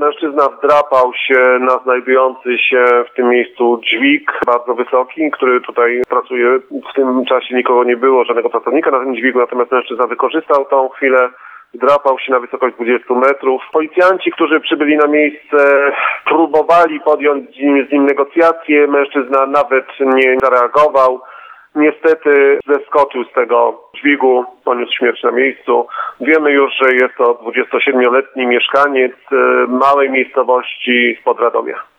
Mężczyzna wdrapał się na znajdujący się w tym miejscu dźwig bardzo wysoki, który tutaj pracuje. W tym czasie nikogo nie było, żadnego pracownika na tym dźwigu, natomiast mężczyzna wykorzystał tą chwilę, wdrapał się na wysokość 20 metrów. Policjanci, którzy przybyli na miejsce, próbowali podjąć z nim negocjacje. Mężczyzna nawet nie zareagował. Niestety zeskoczył z tego dźwigu, poniósł śmierć na miejscu. Wiemy już, że jest to 27-letni mieszkaniec małej miejscowości spod Radomia.